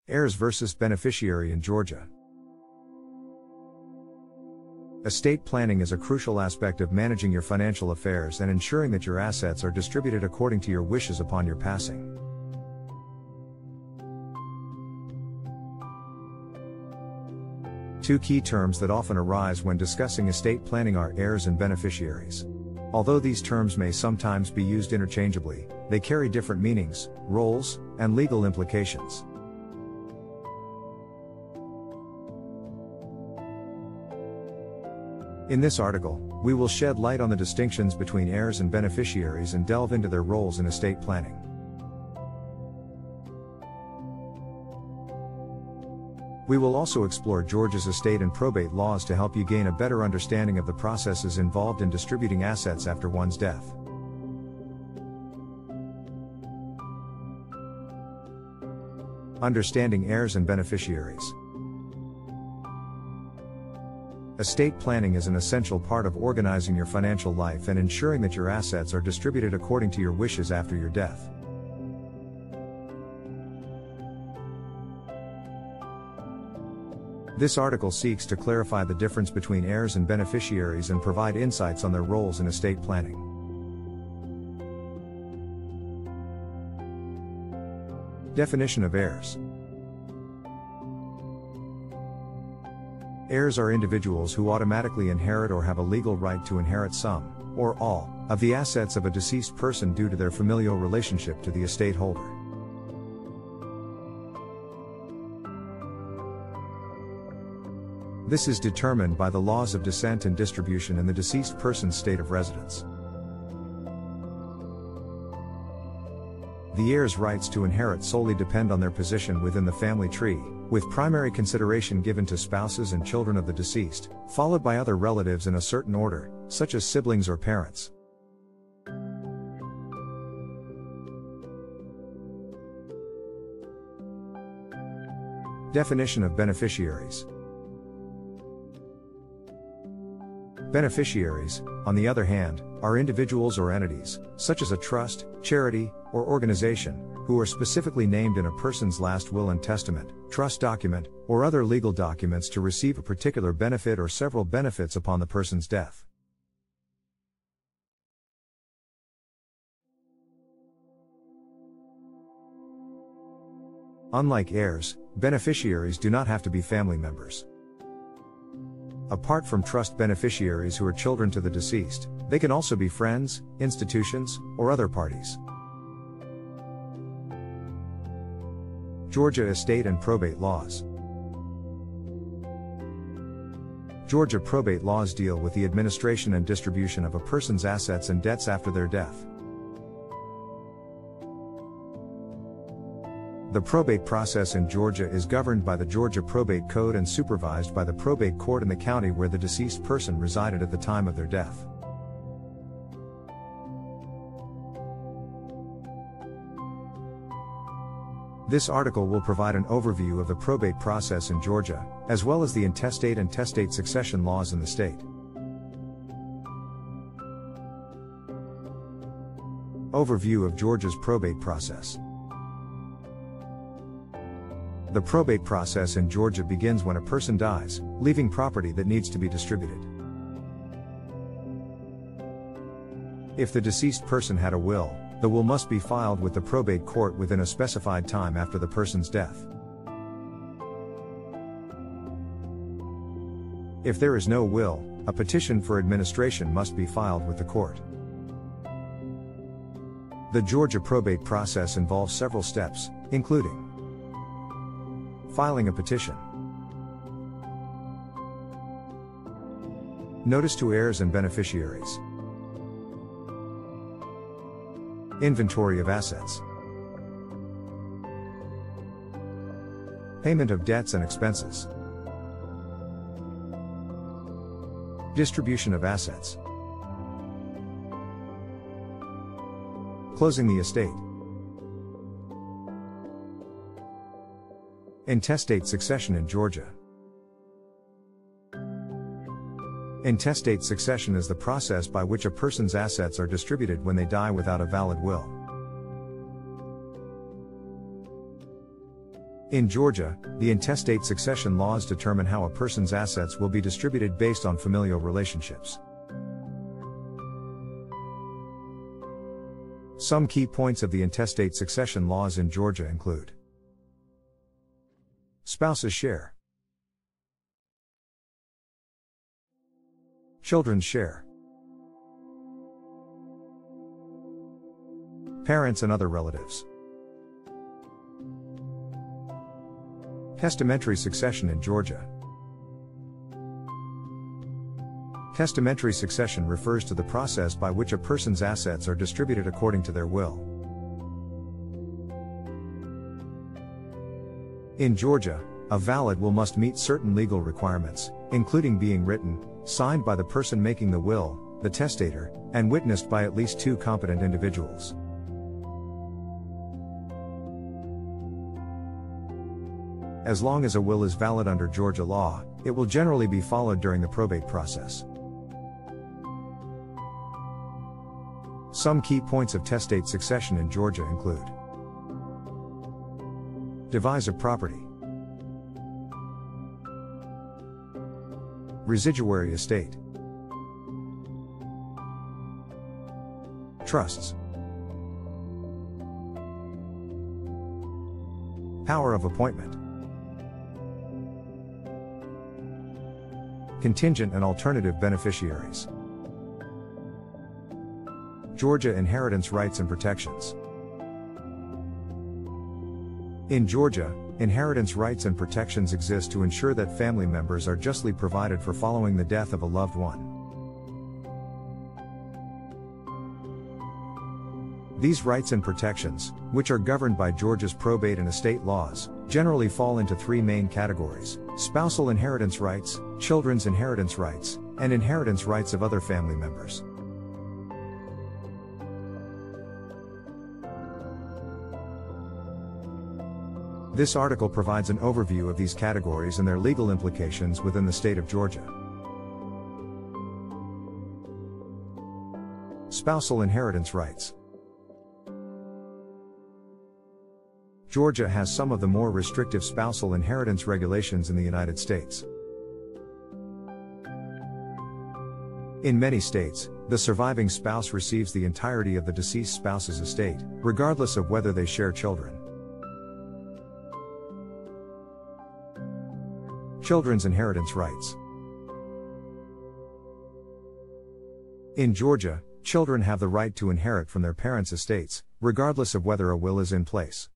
Heirs versus beneficiary in Georgia. Estate planning is a crucial aspect of managing your financial affairs and ensuring that your assets are distributed according to your wishes upon your passing. Two key terms that often arise when discussing estate planning are heirs and beneficiaries. Although these terms may sometimes be used interchangeably, they carry different meanings, roles, and legal implications. In this article, we will shed light on the distinctions between heirs and beneficiaries and delve into their roles in estate planning. We will also explore Georgia's estate and probate laws to help you gain a better understanding of the processes involved in distributing assets after one's death. Understanding heirs and beneficiaries. Estate planning is an essential part of organizing your financial life and ensuring that your assets are distributed according to your wishes after your death. This article seeks to clarify the difference between heirs and beneficiaries and provide insights on their roles in estate planning. Definition of heirs. Heirs are individuals who automatically inherit or have a legal right to inherit some, or all, of the assets of a deceased person due to their familial relationship to the estate holder. This is determined by the laws of descent and distribution in the deceased person's state of residence. The heir's rights to inherit solely depend on their position within the family tree, with primary consideration given to spouses and children of the deceased, followed by other relatives in a certain order, such as siblings or parents. Definition of beneficiaries. Beneficiaries, on the other hand, are individuals or entities, such as a trust, charity, or organization, who are specifically named in a person's last will and testament, trust document, or other legal documents to receive a particular benefit or several benefits upon the person's death. Unlike heirs, beneficiaries do not have to be family members. Apart from trust beneficiaries who are children to the deceased, they can also be friends, institutions, or other parties. Georgia estate and probate laws. Georgia probate laws deal with the administration and distribution of a person's assets and debts after their death. The probate process in Georgia is governed by the Georgia Probate Code and supervised by the probate court in the county where the deceased person resided at the time of their death. This article will provide an overview of the probate process in Georgia, as well as the intestate and testate succession laws in the state. Overview of Georgia's probate process. The probate process in Georgia begins when a person dies, leaving property that needs to be distributed. If the deceased person had a will, the will must be filed with the probate court within a specified time after the person's death. If there is no will, a petition for administration must be filed with the court. The Georgia probate process involves several steps, including filing a petition, notice to heirs and beneficiaries, inventory of assets, payment of debts and expenses, distribution of assets, closing the estate. Intestate succession in Georgia. Intestate succession is the process by which a person's assets are distributed when they die without a valid will. In Georgia, the intestate succession laws determine how a person's assets will be distributed based on familial relationships. Some key points of the intestate succession laws in Georgia include: spouse's share, children's share, parents and other relatives. Testamentary succession in Georgia. Testamentary succession refers to the process by which a person's assets are distributed according to their will. In Georgia, a valid will must meet certain legal requirements, including being written, signed by the person making the will, the testator, and witnessed by at least 2 competent individuals. As long as a will is valid under Georgia law, it will generally be followed during the probate process. Some key points of testate succession in Georgia include: devise of property, residuary estate, trusts, power of appointment, contingent and alternative beneficiaries. Georgia inheritance rights and protections. In Georgia, inheritance rights and protections exist to ensure that family members are justly provided for following the death of a loved one. These rights and protections, which are governed by Georgia's probate and estate laws, generally fall into 3 main categories: spousal inheritance rights, children's inheritance rights, and inheritance rights of other family members. This article provides an overview of these categories and their legal implications within the state of Georgia. Spousal inheritance rights. Georgia has some of the more restrictive spousal inheritance regulations in the United States. In many states, the surviving spouse receives the entirety of the deceased spouse's estate, regardless of whether they share children. Children's inheritance rights. In Georgia, children have the right to inherit from their parents' estates, regardless of whether a will is in place.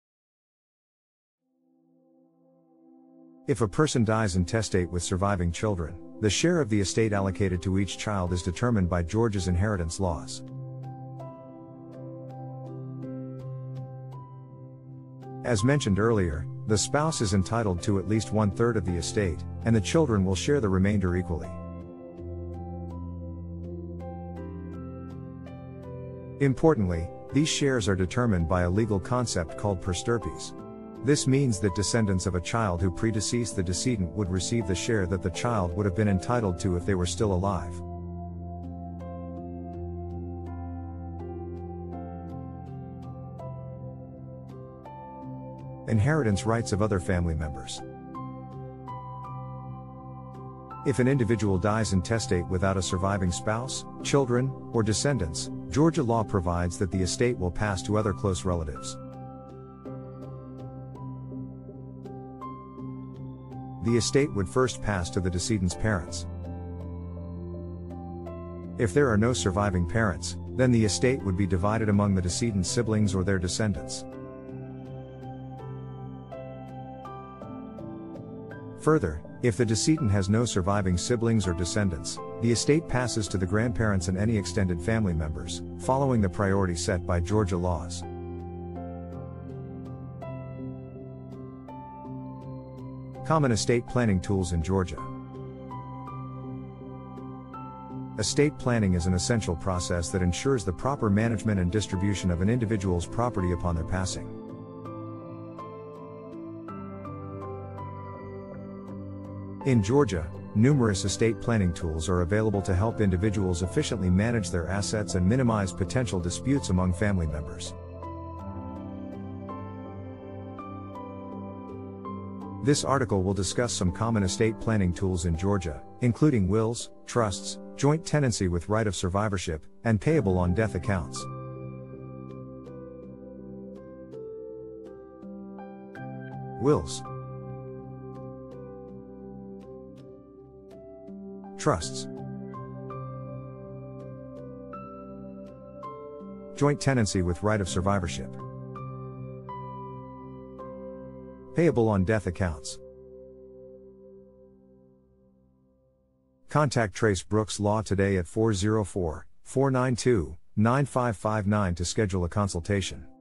If a person dies intestate with surviving children, the share of the estate allocated to each child is determined by Georgia's inheritance laws. As mentioned earlier, the spouse is entitled to at least 1/3 of the estate, and the children will share the remainder equally. Importantly, these shares are determined by a legal concept called per stirpes. This means that descendants of a child who predeceased the decedent would receive the share that the child would have been entitled to if they were still alive. Inheritance rights of other family members. If an individual dies intestate without a surviving spouse, children, or descendants, Georgia law provides that the estate will pass to other close relatives. The estate would first pass to the decedent's parents. If there are no surviving parents, then the estate would be divided among the decedent's siblings or their descendants. Further, if the decedent has no surviving siblings or descendants, the estate passes to the grandparents and any extended family members, following the priority set by Georgia laws. Common estate planning tools in Georgia. Estate planning is an essential process that ensures the proper management and distribution of an individual's property upon their passing. In Georgia, numerous estate planning tools are available to help individuals efficiently manage their assets and minimize potential disputes among family members. This article will discuss some common estate planning tools in Georgia, including wills, trusts, joint tenancy with right of survivorship, and payable on death accounts. Wills. Trusts. Joint tenancy with right of survivorship. Payable on death accounts. Contact Trace Brooks Law today at 404-492-9559 to schedule a consultation.